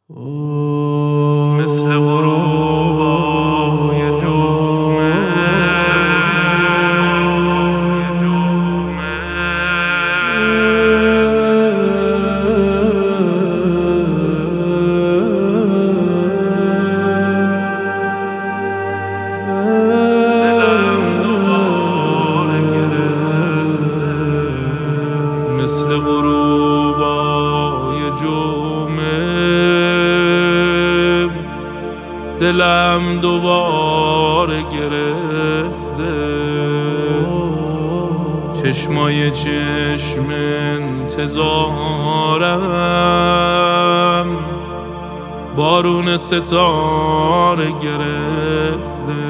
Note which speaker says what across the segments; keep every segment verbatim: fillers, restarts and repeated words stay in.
Speaker 1: مثل غروبای جمعه دلم دوباره گرفته، چشمای چشم انتظارم بارون ستاره گرفته.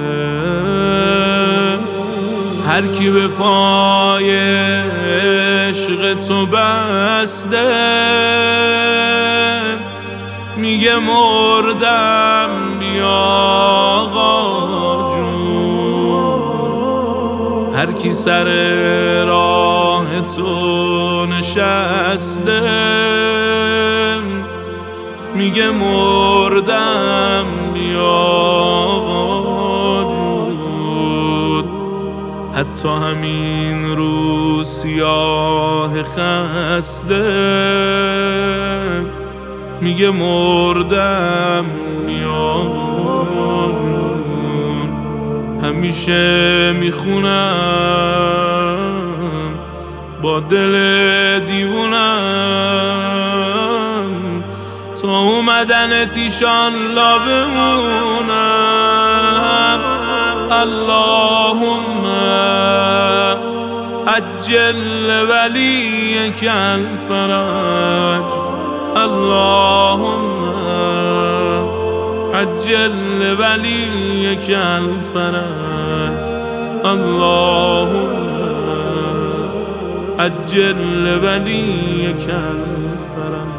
Speaker 1: هر کی به پای عشق تو بسته میگه مردم بیا آقا جون. هر کی سر راه تو نشسته میگه مردم بیا آقا جون. حتی همین رو سیاه خسته میگه مردم بیا جون. همیشه میخونم با دل دیوونم تا اومدنت ایشالله بمونم. اللهم عجل ولیک الفرج، اللهم عجل ولیک الفرج، اللهم عجل ولیک الفرج.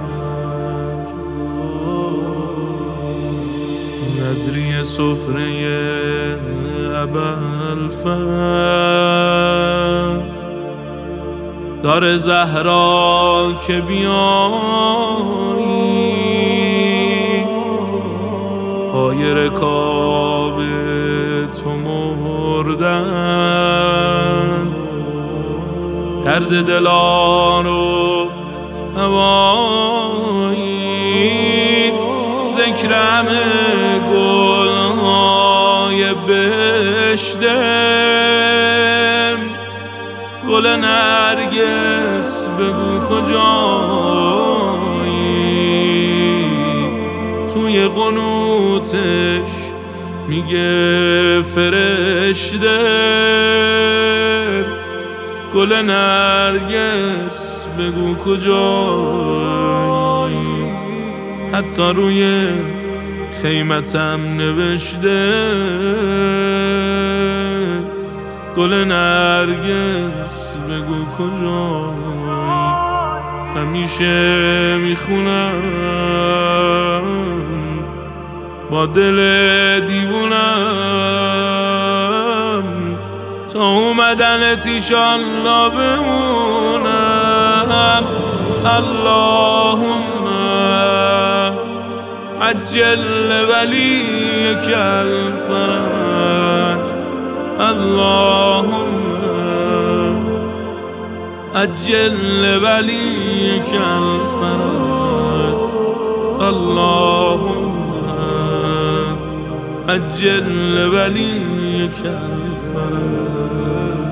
Speaker 1: نظری سفره ابوالفضل دار زهرا که بیایی پای رکاب تو مردن، کرده دلارو هوایی. ذکرم گلهای بهشتم، گل نرگس بگو کجایی. توی قنوتش میگه فرشته، گل نرگس بگو کجایی. حتی روی خیمتم نوشته، گل نرگس بگو کجایی. همیشه میخونم با دل دیوونم تا اومدنت ایشالله بمونم. اللهم عجل ولیک الفرج، اللهم عجل ولیک الفرج، اللهم عجل ولیک الفرج.